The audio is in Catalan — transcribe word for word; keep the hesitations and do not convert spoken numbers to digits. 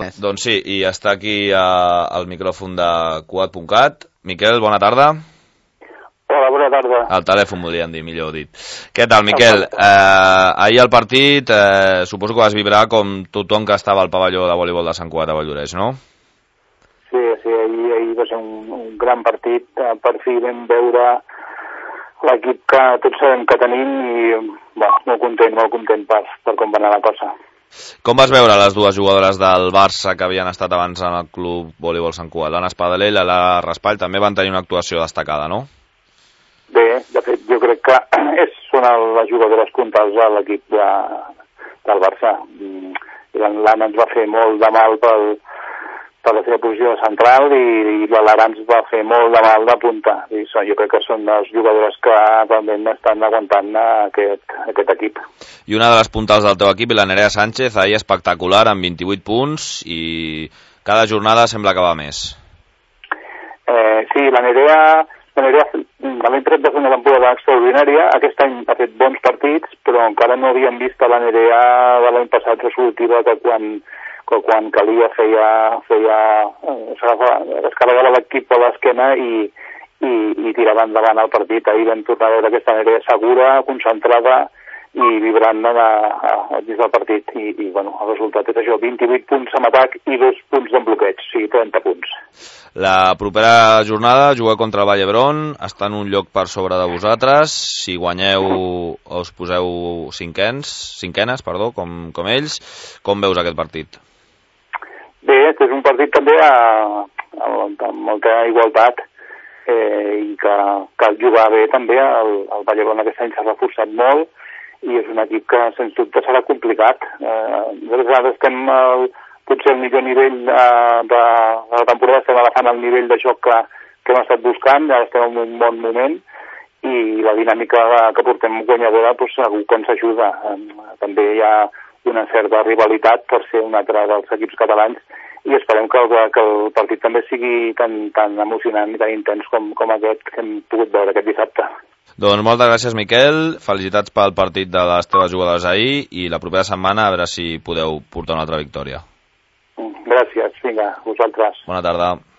Doncs sí, i està aquí uh, al micròfon de Cugat punt cat. Miquel, bona tarda. Hola, bona tarda. Al telèfon, volíem dir, millor dit. Què tal, Miquel? Eh, ahir al partit, eh, suposo que vas vibrar com tothom que estava al pavelló de voleibol de Sant Cugat de Valldoreix, no? Sí, sí, ahir, ahir va ser un, un gran partit. Per fi vam veure l'equip que tots sabem que tenim i bé, molt content, molt content per, per com va anar la cosa. Com vas veure les dues jugadores del Barça que havien estat abans en el club voleibol Sant Cugat? L'Anna Espadaler i la Raspall també van tenir una actuació destacada, no? Bé, de fet, jo crec que és, són les jugadores puntals de l'equip de, del Barça. L'Anna ens va fer molt de mal pel, per la seva posició central i, i la Lara ens va fer molt de mal de punta. I so, jo crec que són les jugadores que realment estan aguantant aquest, aquest equip. I una de les puntals del teu equip, la Nerea Sánchez, ahir espectacular, amb vint-i-vuit punts, i cada jornada sembla que va més. Eh, sí, la Nerea... La Nerea l'any tret va fer una temporada extraordinària. Aquest any ha fet bons partits, però encara no havíem vist a la Nerea de l'any passat resolutiva, que quan, que quan calia feia... feia eh, es carregava l'equip a l'esquena i, i, i tirava endavant el partit. Ahir vam tornar a veure aquesta Nerea segura, concentrada i vibrant a, a, a dins del partit. I, i bueno, el resultat és això, vint-i-vuit punts en atac i dos punts en bloqueig, o sigui, trenta punts. La propera jornada jugueu contra el Vall d'Hebron, està en un lloc per sobre de vosaltres. Si guanyeu us poseu cinquens, cinquenes, perdó, com, com ells. Com veus aquest partit? Bé, és un partit també a, a, amb molta igualtat eh, i que cal jugar bé també. El, el Vall d'Hebron aquest any s'ha reforçat molt i és un equip que sens dubte serà complicat. Eh, nosaltres estem al, potser al millor nivell de, de, de la temporada, estem agafant el nivell de joc que, que hem estat buscant, ja estem en un bon moment i la dinàmica que portem guanyadora doncs, segur que ens ajuda. Eh, també hi ha una certa rivalitat per ser un altre dels equips catalans i esperem que el, que el partit també sigui tan, tan emocionant i tan intens com, com aquest que hem pogut veure aquest dissabte. Doncs moltes gràcies, Miquel. Felicitats pel partit de les teves jugadores ahir i la propera setmana a veure si podeu portar una altra victòria. Gràcies, vinga, vosaltres. Bona tarda.